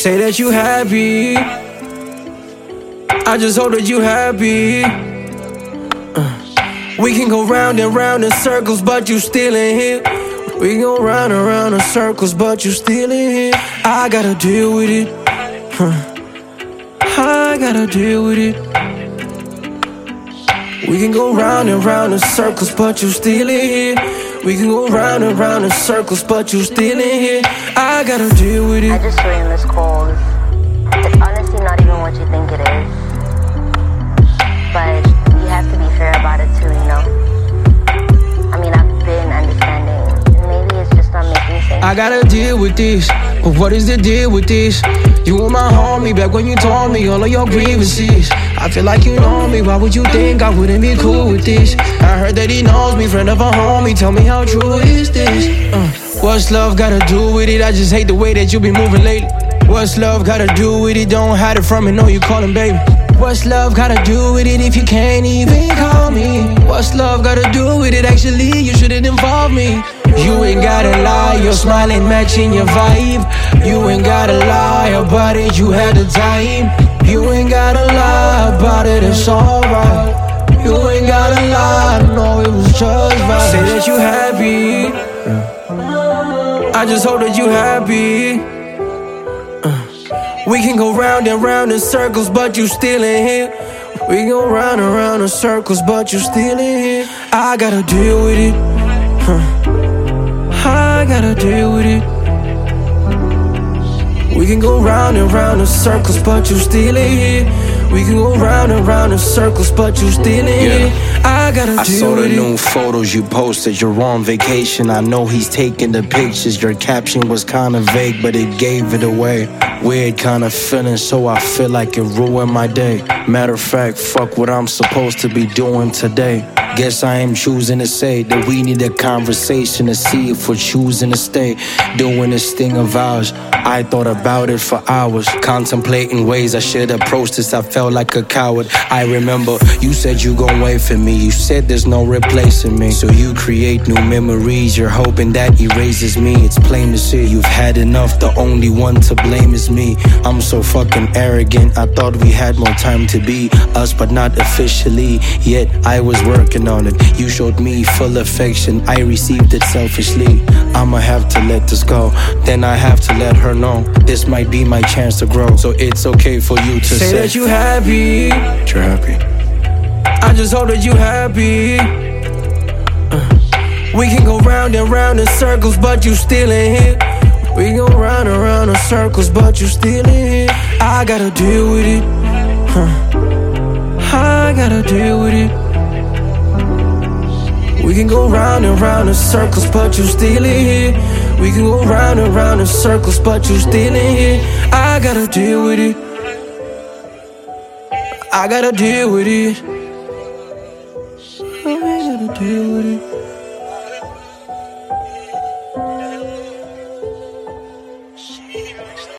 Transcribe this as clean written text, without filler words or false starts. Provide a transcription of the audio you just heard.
Say that you happy. I just hope that you happy. We can go round and round in circles, but you still in here. We can go round and round in circles, but you still in here. I gotta deal with it. I gotta deal with it. We can go round and round in circles, but you still in here. We can go round and round in circles, but you still in here. I gotta deal with it. I just saw you in this calls. It's honestly not even what you think it is. But you have to be fair about it too, you know? I mean, I've been understanding. And maybe it's just not making sense. I gotta deal with this, but what is the deal with this? You were my homie back when you told me all of your grievances. I feel like you know me, why would you think I wouldn't be cool with this? I heard that he knows me, friend of a homie, tell me how true is this? What's love gotta do with it? I just hate the way that you be moving lately. What's love gotta do with it? Don't hide it from me, know you callin' baby. What's love gotta do with it if you can't even call me? What's love gotta do with it? Actually, you shouldn't involve me. You ain't gotta lie, your smiling matching your vibe. You ain't gotta lie about it, you had the time. You ain't gotta lie about it, it's alright. You ain't gotta lie, no, it was just right. Say that you happy. I just hope that you happy. We can go round and round in circles, but you still in here. We can go round and round in circles, but you still in here. I gotta deal with it. I gotta deal with it. We can go round and round in circles, but you still in here. We can go round and round in circles, but you still in here. I gotta deal with it. I saw the new photos you posted, you're on vacation. I know he's taking the pictures. Your caption was kinda vague, but it gave it away. Weird kinda feeling, so I feel like it ruined my day. Matter of fact, fuck what I'm supposed to be doing today. Guess I am choosing to say that we need a conversation to see if we're choosing to stay. Doing this thing of ours, I thought about it for hours. Contemplating ways I should approach this, I felt like a coward. I remember you said you gon' wait for me. You said there's no replacing me. So you create new memories, you're hoping that erases me. It's plain to see you've had enough, the only one to blame is me. I'm so fucking arrogant, I thought we had more time to be us, but not officially. Yet I was working on it. You showed me full affection, I received it selfishly. I'ma have to let this go, then I have to let her know this might be my chance to grow. So it's okay for you to say that you happy. You're happy. I just hope that you happy. We can go round and round in circles, but you still in here. We can go round and round in circles, but you still in here. I gotta deal with it. I gotta deal with it. We can go round and round in circles, but you still in here. We can go round and round in circles, but you still in here. I gotta deal with it. I gotta deal with it. I gotta deal with it.